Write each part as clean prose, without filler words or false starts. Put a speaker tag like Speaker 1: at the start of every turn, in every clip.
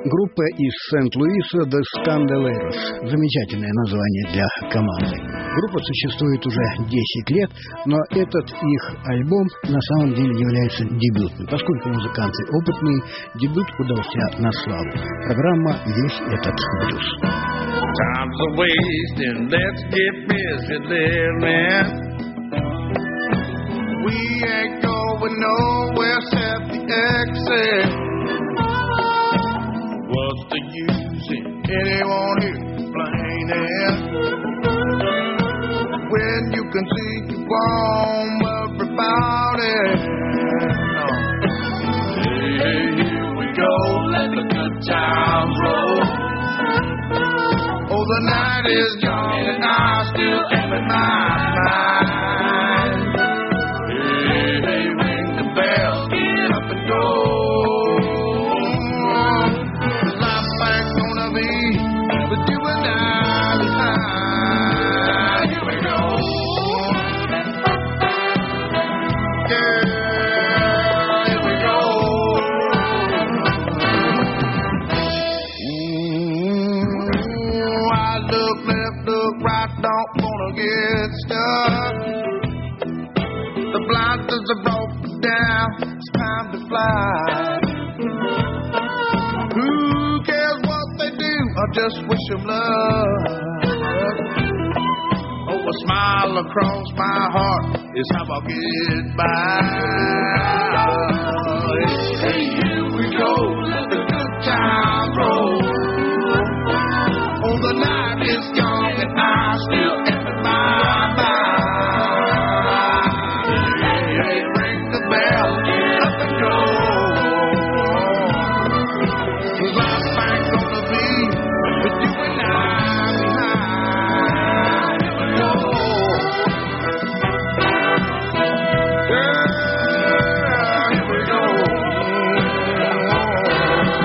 Speaker 1: Группа из Сент-Луиса The Scandaleiros. Замечательное название для команды. Группа существует уже 10 лет, но этот их альбом на самом деле является дебютным. Поскольку музыканты опытные, дебют удался на славу. Программа «Весь этот блюз».
Speaker 2: Time's a wasting, let's get busy living. We ain't going nowhere except the exit. What's the use in anyone here complaining when you can see you won't worry about it? No. Hey, here we go, let the good times roll. Oh, the night is young and I still am in my mind. Hey, hey, ring the bell, get up and go. But you and I behind. Here we go. Girl, here we go. I look left, look right, don't wanna get stuck. The blinders are broken down, it's time to fly. Who cares what they do? I just wish them luck. Oh, a smile across my heart is how I'll get by. Hey, here we go, let the good times roll. Oh, the night is young and I still am in my mind. Hey, hey, ring the bell, get up and go. 'Cause life ain't gonna be with you and I behind. Here we go. Girl, here we go.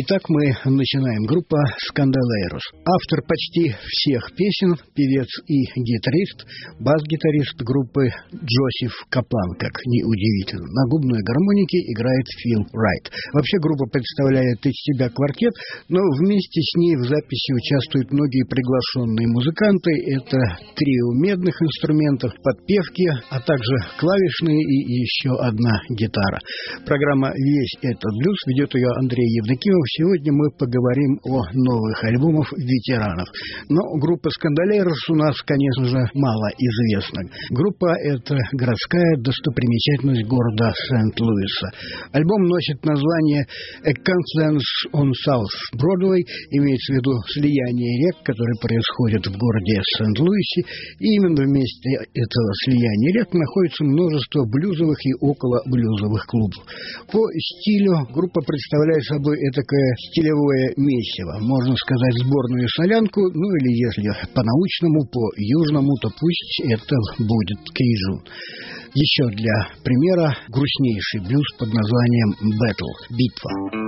Speaker 1: Итак, мы начинаем. Группа Scandaleiros. Автор почти всех песен, певец и гитарист, бас-гитарист группы Джозеф Каплан, как неудивительно. На губной гармонике играет Фил Райт. Вообще группа представляет из себя квартет, но вместе с ней в записи участвуют многие приглашенные музыканты. Это трио медных инструментов, подпевки, а также клавишные и еще одна гитара. Программа «Весь этот блюз», ведет ее Андрей Евдокимов. Сегодня мы поговорим о новых альбомах ветеранов. Но группа Scandaleiros у нас, конечно же, мало известна. Группа – это городская достопримечательность города Сент-Луиса. Альбом носит название «A Confluence on South Broadway», имеется в виду слияние рек, которые происходят в городе Сент-Луисе. И именно в месте этого слияния рек находится множество блюзовых и околоблюзовых клубов. По стилю группа представляет собой этакое стилевое месиво. Можно сказать, сборную солянку, ну или если по-научному, по-южному, то пусть это будет кейджун. Еще для примера грустнейший блюз под названием «Battle» — «Битва».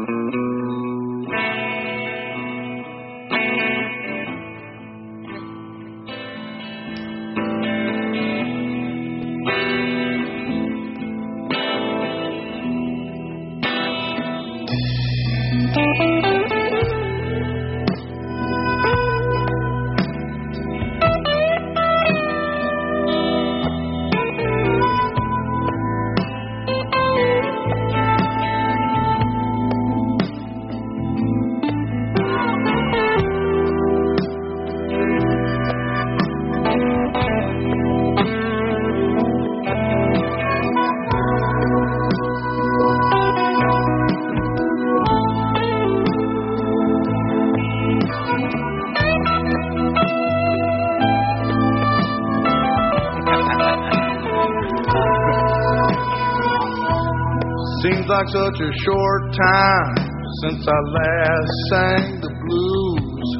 Speaker 2: Seems like such a short time since I last sang the blues.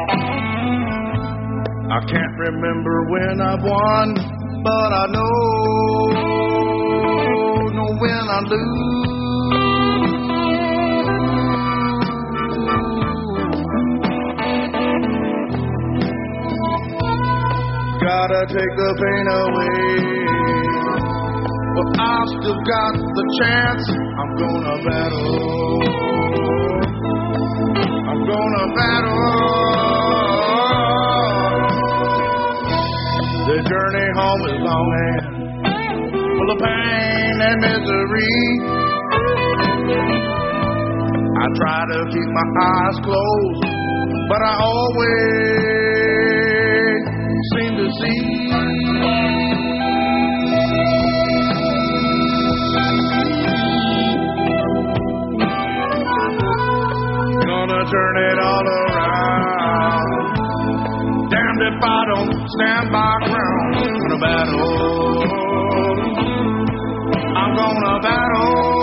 Speaker 2: I can't remember when I won, but I know when I lose. Gotta take the pain away, but I've still got the chance. I'm gonna battle. I'm gonna battle. The journey home is long and full of pain and misery. I try to keep my eyes closed, but I always seem to see. Turn it all around. Damned if I don't stand my ground. I'm gonna battle. I'm gonna battle.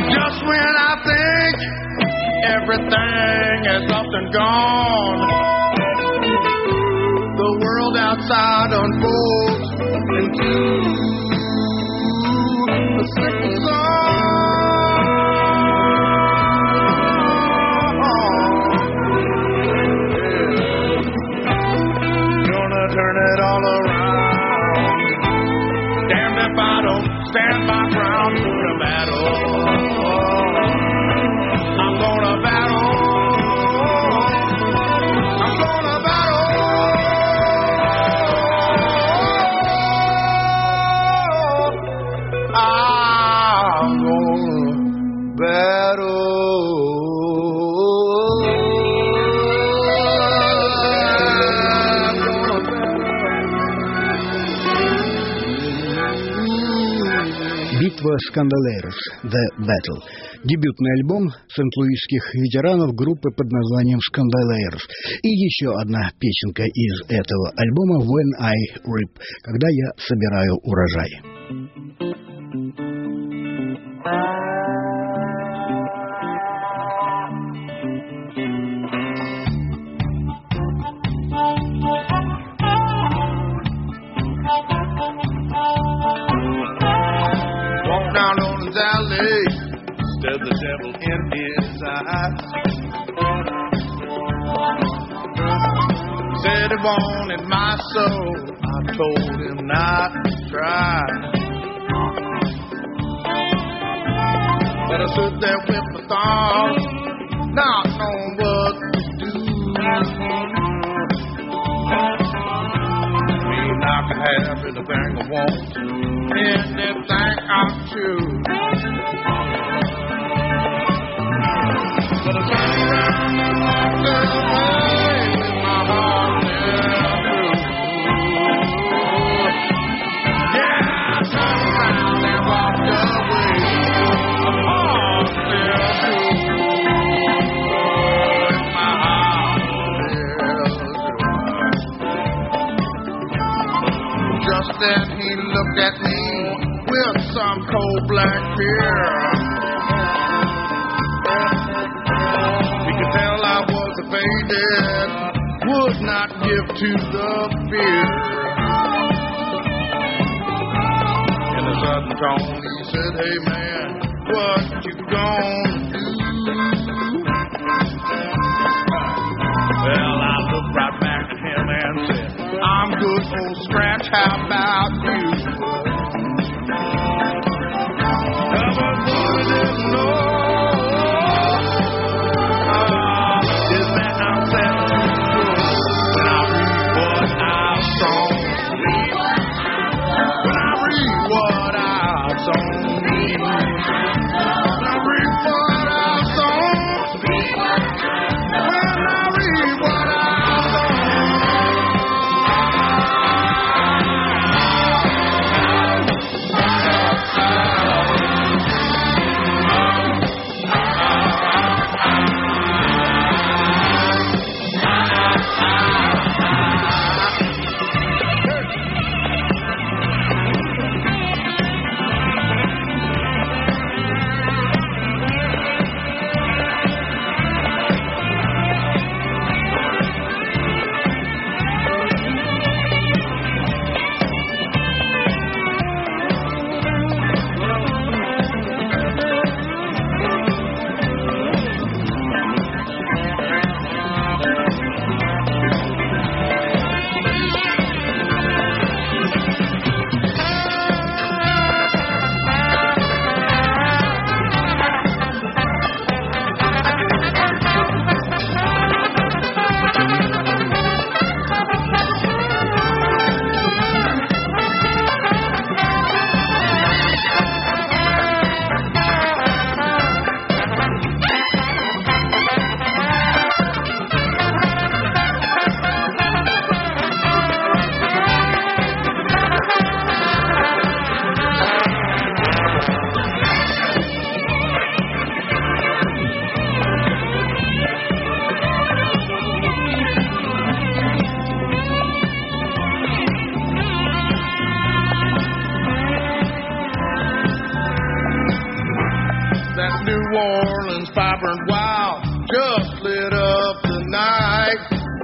Speaker 2: Just when I think everything is up and gone, the world outside unfolds into a simple song. Gonna turn it all around. Damned if I don't stand my ground to the battle. I'm gonna battle. I'm gonna battle. I'm gonna battle.
Speaker 1: Битва Скандалерос, The Battle. Дебютный альбом сент-луисских ветеранов группы под названием Скандалерос. И еще одна песенка из этого альбома When I Reap, когда я собираю урожай.
Speaker 2: Said the devil in his eyes. Said he wanted my soul. I told him not to try. But I stood there with my thoughts, not knowing what to do. I can have anything I want, anything I choose. But I turned around and walked away with my heart still true. Yeah, I turned around and walked away with my heart still true. With my heart still true. Just then he looked at me with some cold black fear. Tell I was faded, would not give to the fear. In a sudden tone he said, hey man, what you gonna do? Well, I looked right back at him and said, I'm good old scratch, how about you? But what I didn't know That New Orleans vibrant wild just lit up the night.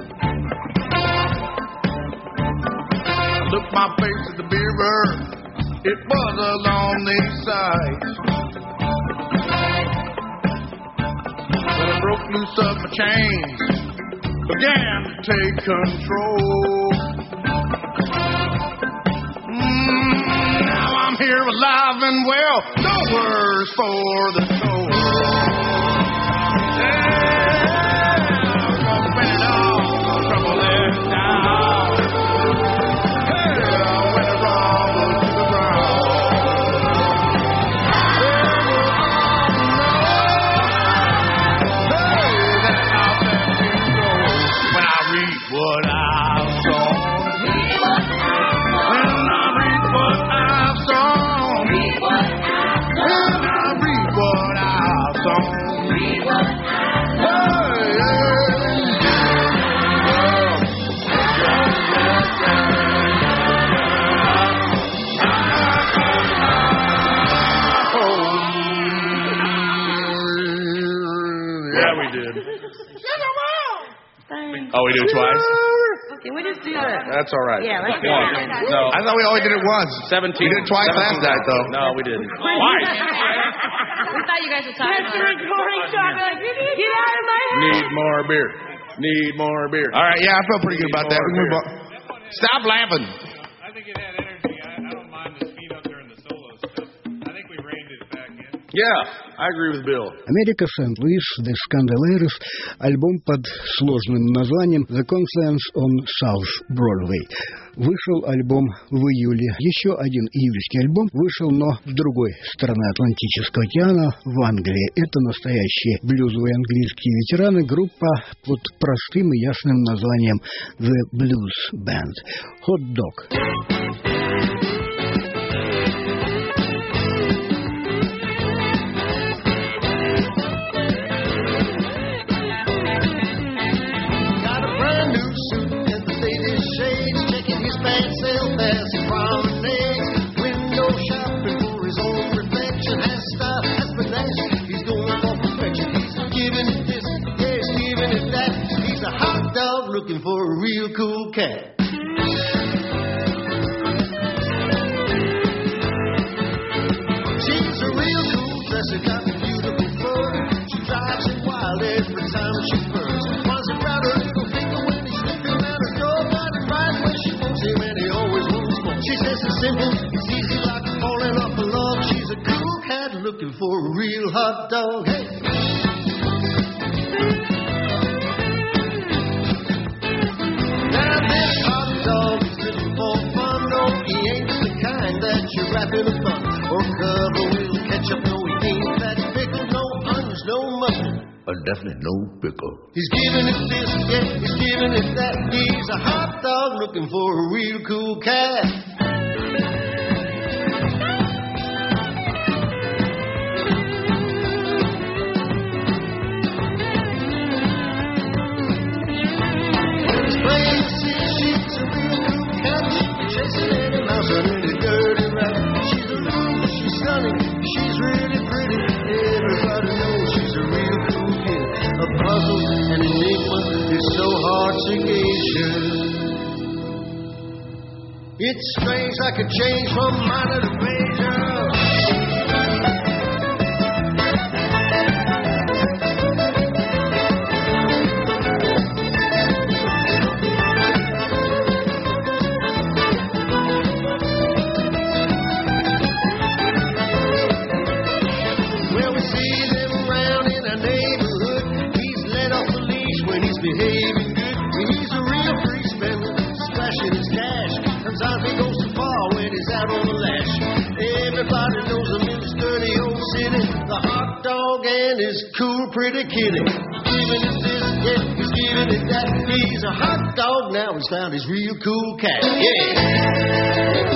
Speaker 2: I looked my face at the mirror, it was a lonely sight. But I broke loose of my chains, began to take control. Now I'm here alive and well, no words for the soul. Oh, we do it twice?
Speaker 3: Okay, we just do it.
Speaker 2: That's all right.
Speaker 3: Yeah, let's do it.
Speaker 2: No. I thought we only did it once.
Speaker 4: 17.
Speaker 2: We did it twice 17. Last night, though.
Speaker 4: No, we didn't.
Speaker 3: Twice. We thought you guys were talking about it. Get out of my head.
Speaker 2: Need more beer. Need more beer. All right, yeah, I felt pretty good about that. We move on. Stop laughing.
Speaker 5: I think it had energy. I don't mind the speed up during the solo stuff. I think we reined it back in.
Speaker 2: Yeah, I agree with Bill.
Speaker 1: Америка, Сент-Луис, The Scandaleiros, альбом под сложным названием The Conference on South Broadway. Вышел альбом в июле. Еще один июльский альбом вышел, но в другой стороне Атлантического океана, в Англии. Это настоящие блюзовые английские ветераны, группа под простым и ясным названием The Blues Band. Hot Dog.
Speaker 6: Looking for a real cool cat. She's a real cool dresser, got a beautiful fur. She drives him wild every time she purrs. Wants him round her little finger when he's slipping out her door. Got him right when she wants him and he always wants more. She says it's simple, it's easy like falling off a log. She's a cool cat looking for a real hot dog. Hey! Wrapping a bun or cover with ketchup. No, he ain't that pickle, no onions, no mustard, but definitely no pickle. He's giving it this, yeah, he's giving it that. He's a hot dog looking for a real cool cat. He's playing the sea, she's a real cool cat. Chasing any mouse or any dirty rat. She's really pretty. Everybody knows she's a real cool kid. A puzzle, an enigma, it's so hard to gauge her. It's strange I could change from minor to major. Behaving good, he's a real free spender, splashing his cash. Sometimes he goes too far when he's out on the lash. Everybody knows him in this dirty old city, the hot dog and his cool pretty kitty. Giving it this, yeah, he's giving it that. He's a hot dog now, he's found his real cool cat. Yeah.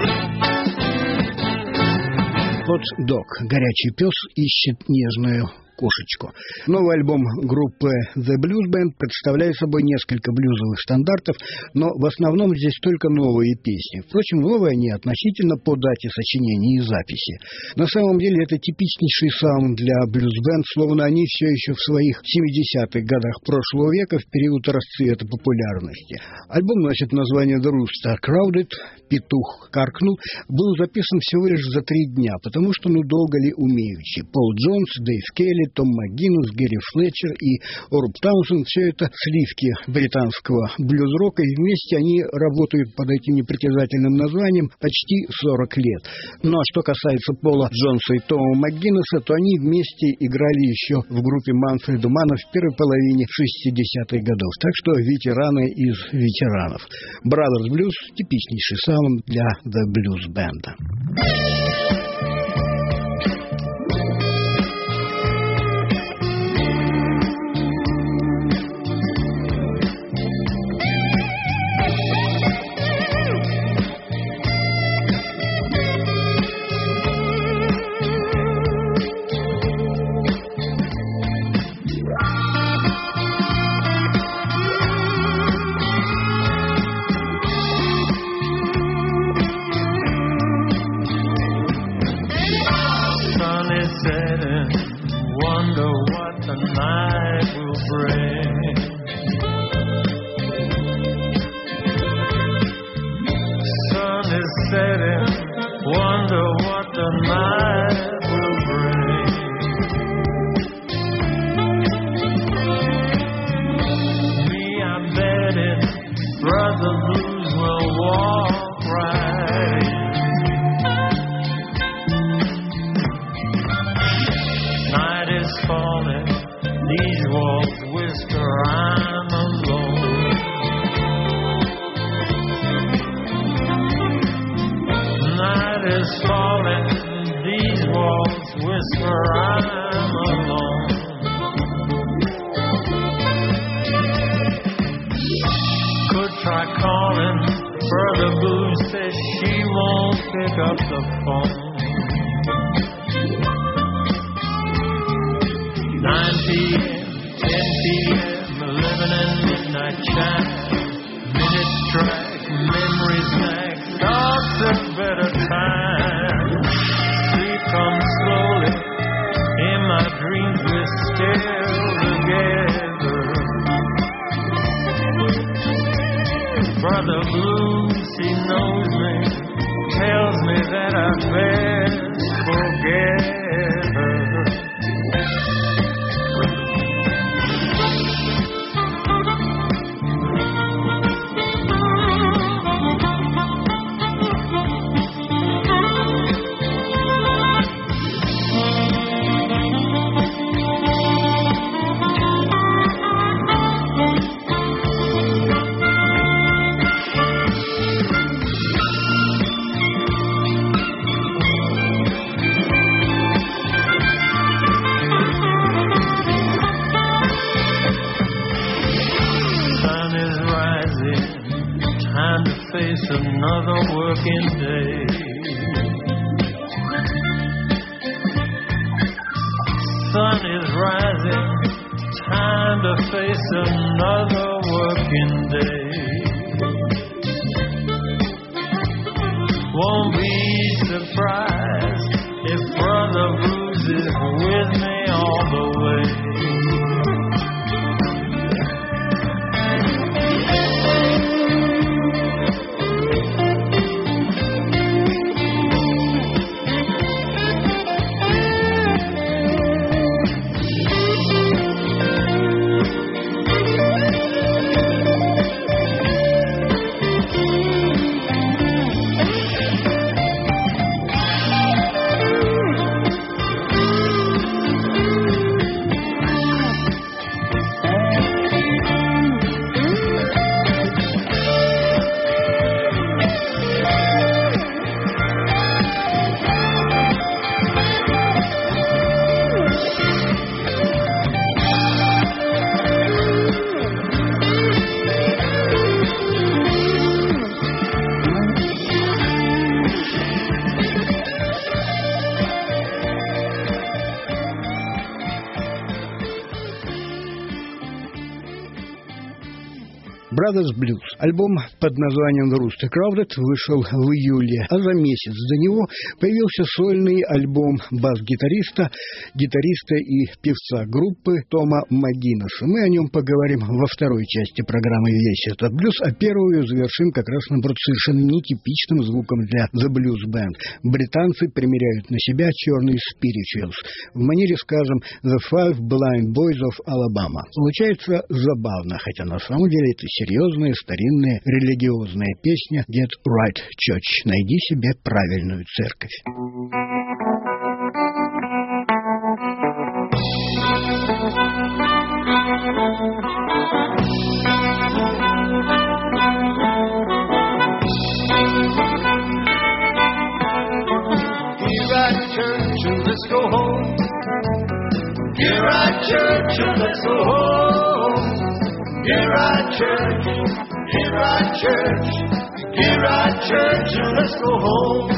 Speaker 1: Hot Dog. Горячий пес ищет нежную кошечку. Новый альбом группы The Blues Band представляет собой несколько блюзовых стандартов, но в основном здесь только новые песни. Впрочем, новые они относительно по дате сочинения и записи. На самом деле это типичнейший саунд для блюз-бэнд, словно они все еще в своих 70-х годах прошлого века, в период расцвета популярности. Альбом носит название The Rooster Crowded, петух каркнул, был записан всего лишь за 3 дня, потому что долго ли умеючи. Пол Джонс, Дэйв Келли, Том МакГиннес, Гэри Флетчер и Орб Таунсенд — все это сливки британского блюз-рока, и вместе они работают под этим непритязательным названием почти 40 лет. Ну а что касается Пола Джонса и Тома МакГиннеса, то они вместе играли еще в группе Манфреда Манна в первой половине 60-х годов. Так что ветераны из ветеранов. Brothers Blues — типичнейший саунд для The Blues Band. Brothers Blues. Альбом под названием The Rooster Crowded вышел в июле, а за месяц до него появился сольный альбом бас-гитариста, гитариста и певца группы Тома Макгинеса. Мы о нем поговорим во второй части программы «Весь этот блюз», а первую завершим как раз, наоборот, совершенно нетипичным звуком для The Blues Band. Британцы примеряют на себя черный Spirituals в манере, скажем, The Five Blind Boys of Alabama. Получается забавно, хотя на самом деле это серьезная, старинная, религиозная песня Get Right Church. Найди себе правильную церковь.
Speaker 6: Let's go home. Get right, church, and let's go home. Get right, church. Get right, church. Get right, church, and let's go home.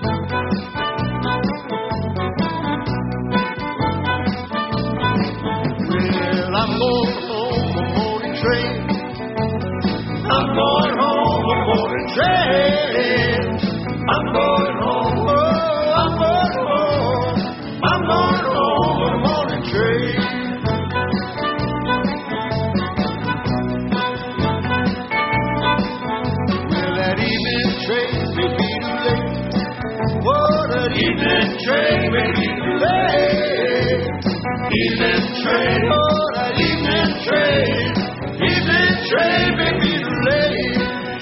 Speaker 6: Well, I'm going home on morning train. I'm going home on morning train. I'm going home. I'm going home. I'm going home on a morning train. Well, that evening train may be too late. Oh, that evening train may be too late. Evening train, oh, that evening train may be too late.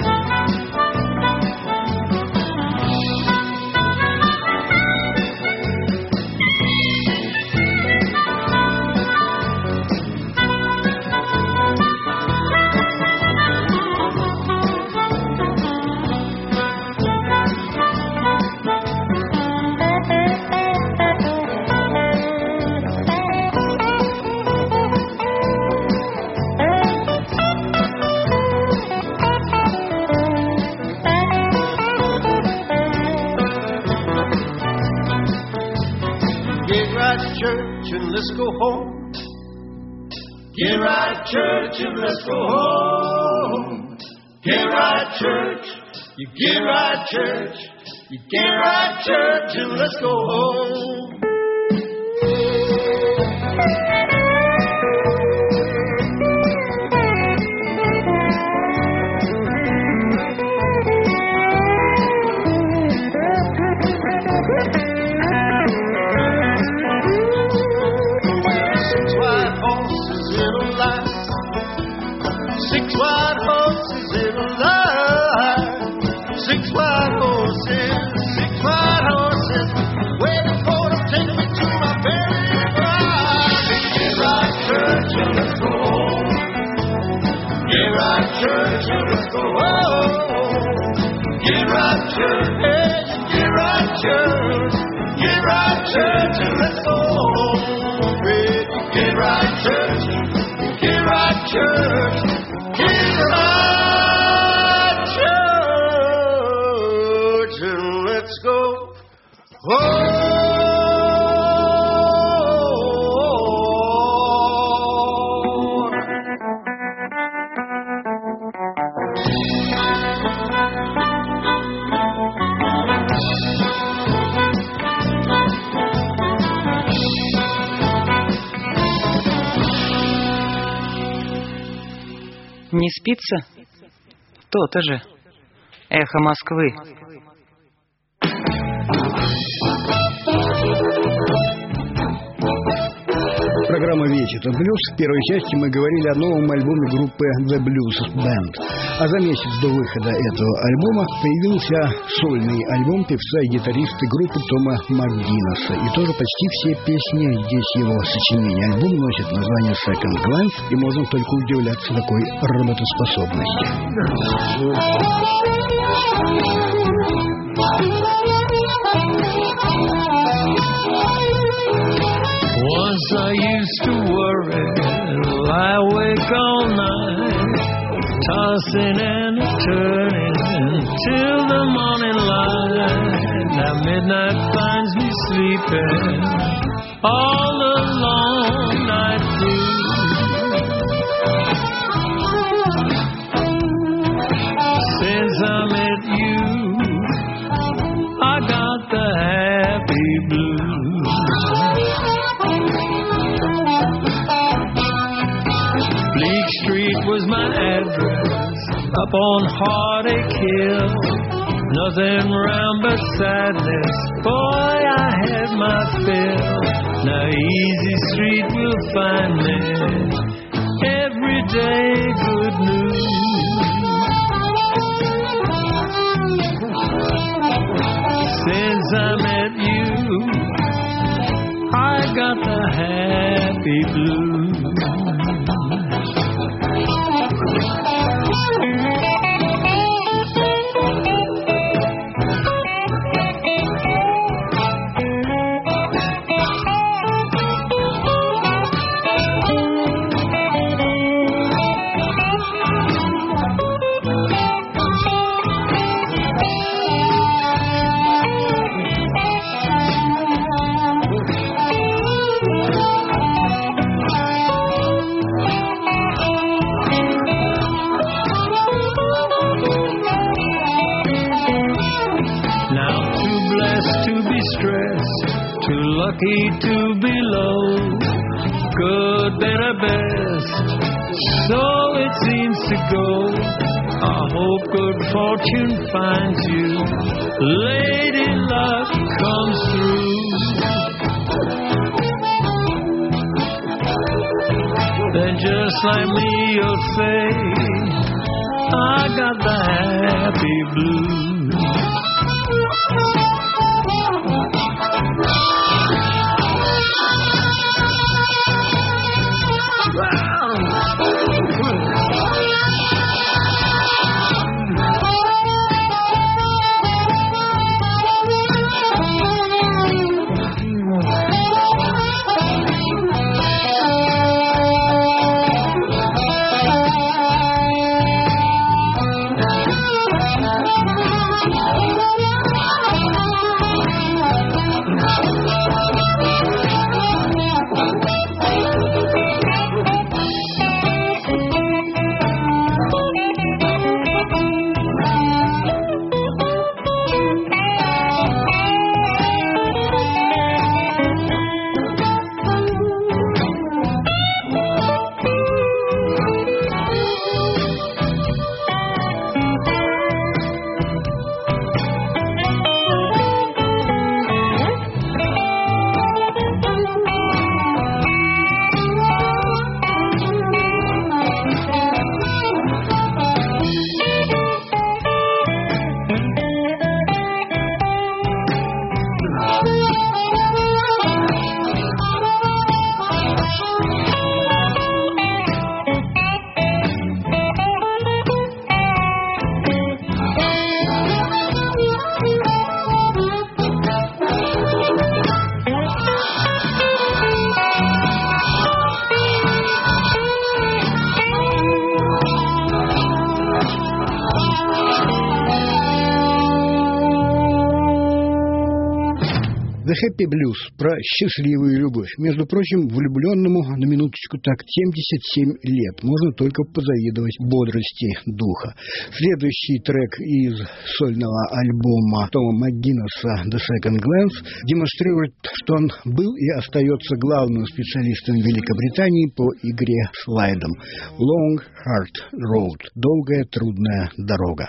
Speaker 6: Let's go home. Get right, church, and let's go home. Get right, church. You get right, church. You get right, church, and let's go home. Six white horses in a line. Six white horses waiting for to take me to my burial ground. Get right, church, and let's go home. Get right, church, and let's go home. Get right, church, hey, get right, church. Get right, church, and let's go home. Get right, church. Get right, church. Get right, church, and let's go home.
Speaker 4: Не спится? То-то же. Эхо Москвы.
Speaker 1: Программа «Вечер это блюз». В первой части мы говорили о новом альбоме группы The Blues Band. А за месяц до выхода этого альбома появился сольный альбом певца и гитариста группы Тома Макгинеса. И тоже почти все песни здесь его сочинения. Альбом носит название Second Glance, и можно только удивляться такой работоспособности.
Speaker 7: Once I used to worry, lie awake all night, tossing and turning till the morning light. Now midnight finds me sleeping all the long night through. up on Heartache Hill. Nothing round but sadness. Boy, I had my fill. Now Easy Street will find me. Every day good news. Since I met you, I got the happy blues. Lucky to be low, good, better, best, so it seems to go. I hope good fortune finds you, lady luck comes through. Then just like me you'll say, I got the happy blues.
Speaker 1: Happy Blues про счастливую любовь. Между прочим, влюбленному, на минуточку так, 77 лет. Можно только позавидовать бодрости духа. Следующий трек из сольного альбома Тома МакГиннесса «The Second Glance» демонстрирует, что он был и остается главным специалистом Великобритании по игре слайдом. Long Hard Road. Долгая, трудная дорога.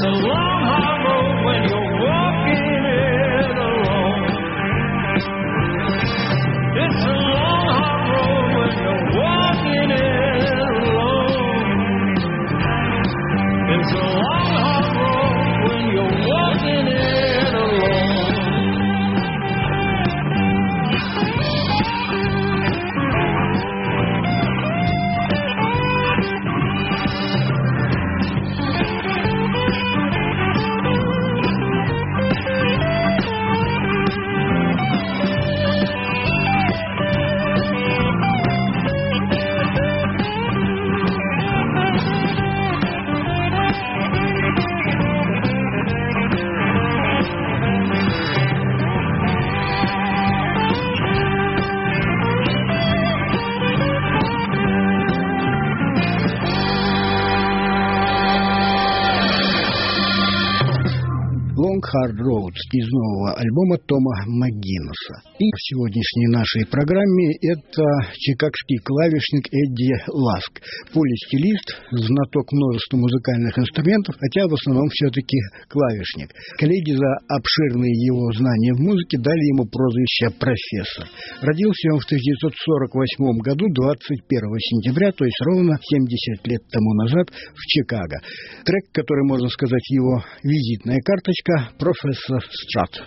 Speaker 7: It's a long, hard road when you're walking it alone. It's a long, hard road when you're walking it alone. It's a long, hard road when you're walking it alone.
Speaker 1: Long Hard Road из нового альбома Тома МакГиннесса. И в сегодняшней нашей программе это чикагский клавишник Эдди Ласк. Полистилист, знаток множества музыкальных инструментов, хотя в основном все-таки клавишник. Коллеги за обширные его знания в музыке дали ему прозвище «профессор». Родился он в 1948 году, 21 сентября, то есть ровно 70 лет тому назад в Чикаго. Трек, который, можно сказать, его визитная карточка, «Профессор Страт».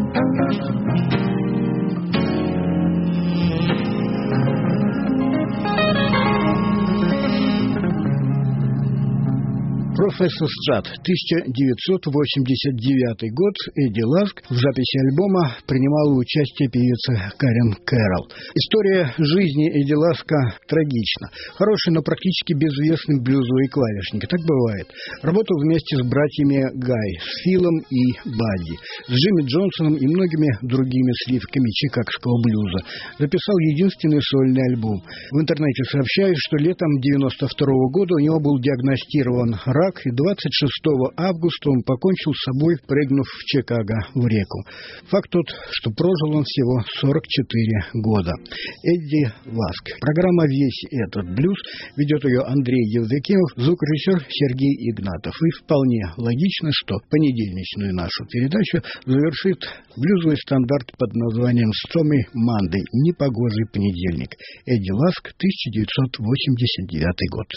Speaker 1: Professor Strat, 1989 год. Эдди Ласк. В записи альбома принимала участие певица Карен Кэрролл. История жизни Эдди Ласка трагична. Хороший, но практически безвестный блюзовый клавишник. Так бывает. Работал вместе с братьями Гай, с Филом и Бадди, с Джимми Джонсоном и многими другими сливками чикагского блюза. Записал единственный сольный альбом. В интернете сообщают, что летом 1992 года у него был диагностирован рак, и 26 августа он покончил с собой, прыгнув в Чикаго в реку. Факт тот, что прожил он всего 44 года. Эдди Ласк. Программа «Весь этот блюз». Ведет ее Андрей Евдокимов, звукорежиссер Сергей Игнатов. И вполне логично, что понедельничную нашу передачу завершит блюзовый стандарт под названием «Stormy Monday» – «Непогожий понедельник». Эдди Ласк, 1989 год.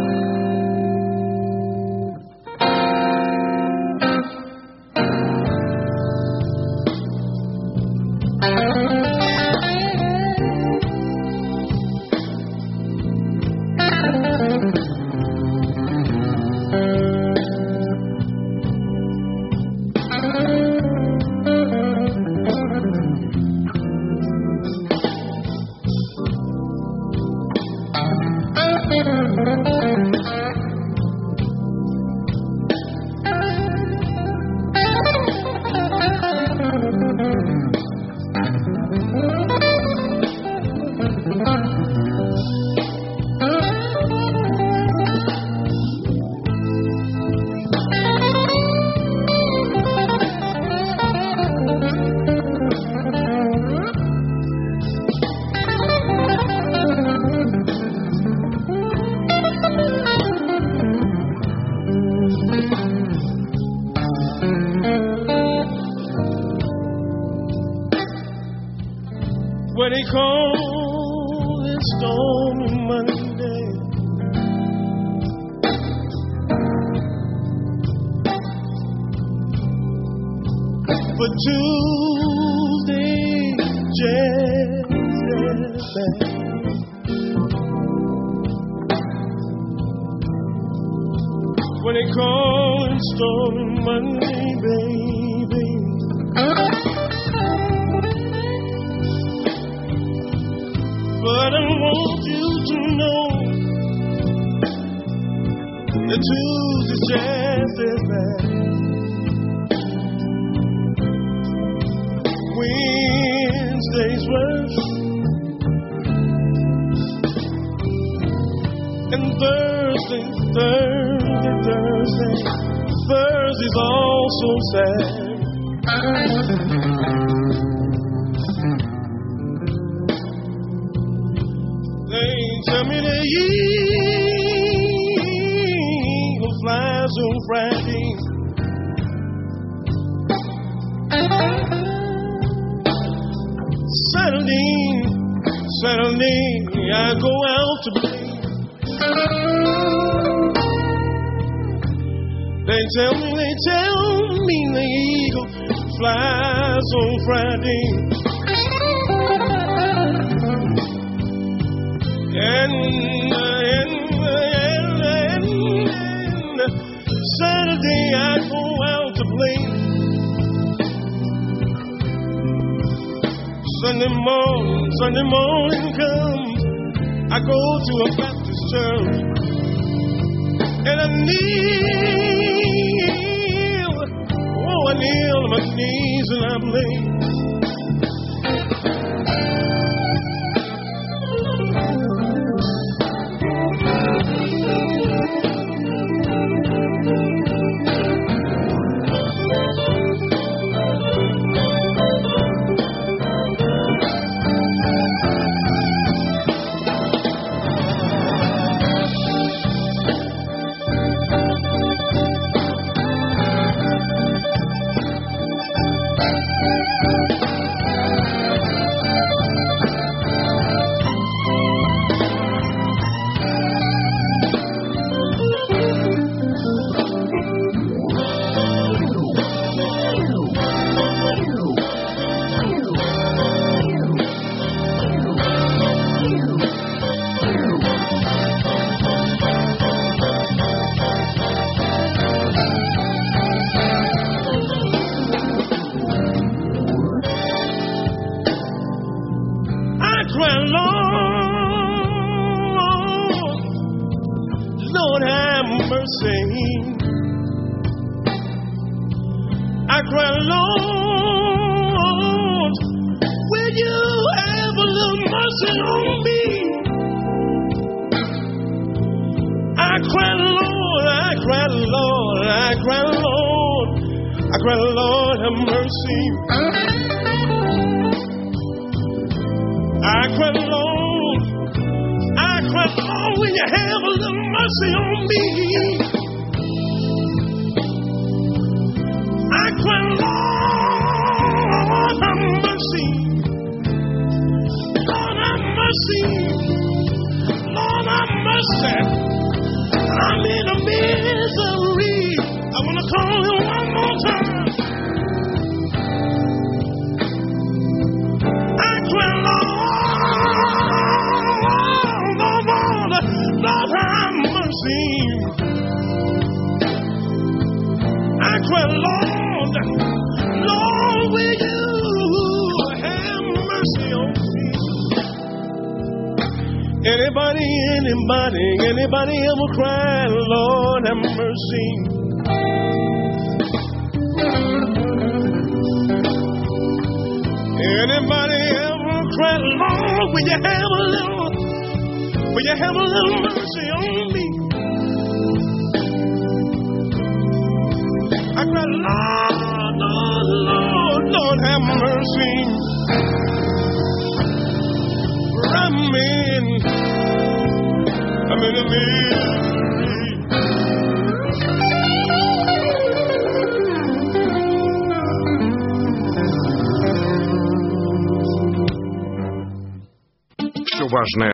Speaker 6: When he called it stormy Monday, but Tuesday just as bad. When he called it stormy Monday, baby, but I want you to know that Tuesday's just as bad. Wednesday's worse, and Thursday's also sad. Tell me the eagle flies on Friday, Saturday I go out to play. They tell me the eagle flies on Friday, and Saturday I go out to play. Sunday morning comes, I go to a Baptist church, and I kneel on my knees and I play. have mercy. I cry, Lord, will you have a little mercy on me? I cry, Lord, have mercy. Lord, have mercy. Lord, have mercy. I'm in a misery. I want to call him one more time. I cry, Lord, have mercy. I cry, Lord, will you have mercy on me? Anybody ever cry, Lord, have mercy? Anybody ever cry, Lord, will you have a little mercy on me? I cry, Lord, have mercy. I'm in a misery.
Speaker 8: Все важное